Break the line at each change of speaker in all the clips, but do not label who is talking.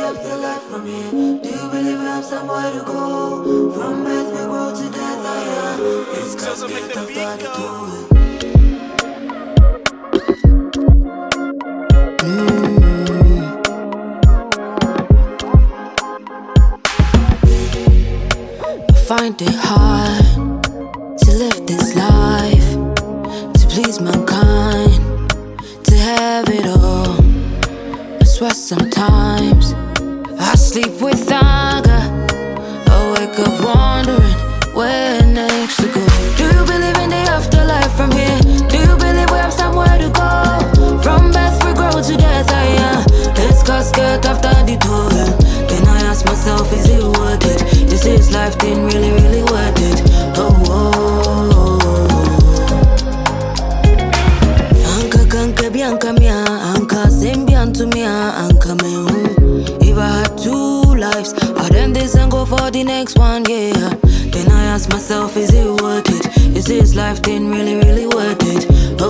afterlife from here? Do you believe we have somewhere to go? From birth we grow to death, it's casket after the two.
Find it hard to live this life, to please mankind, to have it all. I swear sometimes I sleep with anger, I wake up wondering where next to go. Do you believe in the afterlife from here? Do you believe we have somewhere to go? From birth we grow to death, it's casket after the toil. Then I ask myself, is it worth it? Is this life thing really, really worth it? Anka kanka bianca mia, anka sembianto mia, anka me. If I had two lives, I'd end this and go for the next one, yeah. Then I ask myself, is it worth it? Is this life thing really, really worth it?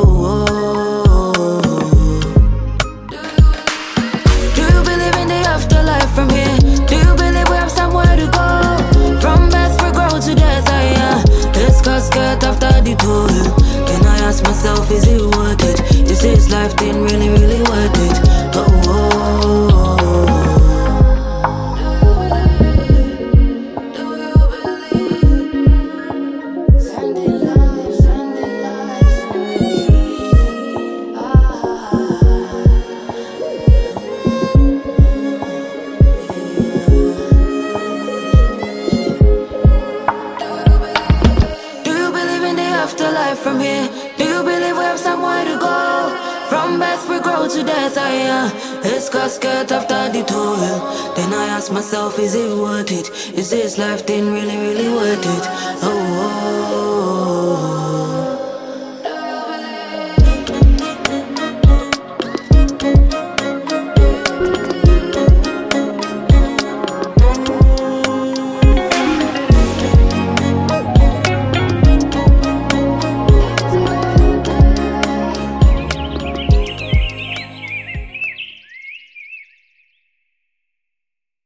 Do you believe in the afterlife from here? Do you believe we have somewhere to go? From birth we grow to death, it's casket after the toil. Then I ask myself, is it worth it? Is this life thing really, really worth it? Afterlife from here? Do you believe we have somewhere to go? From birth we grow to death, it's casket after the toil. Then I ask myself, is it worth it? Is this life thing really, really worth it?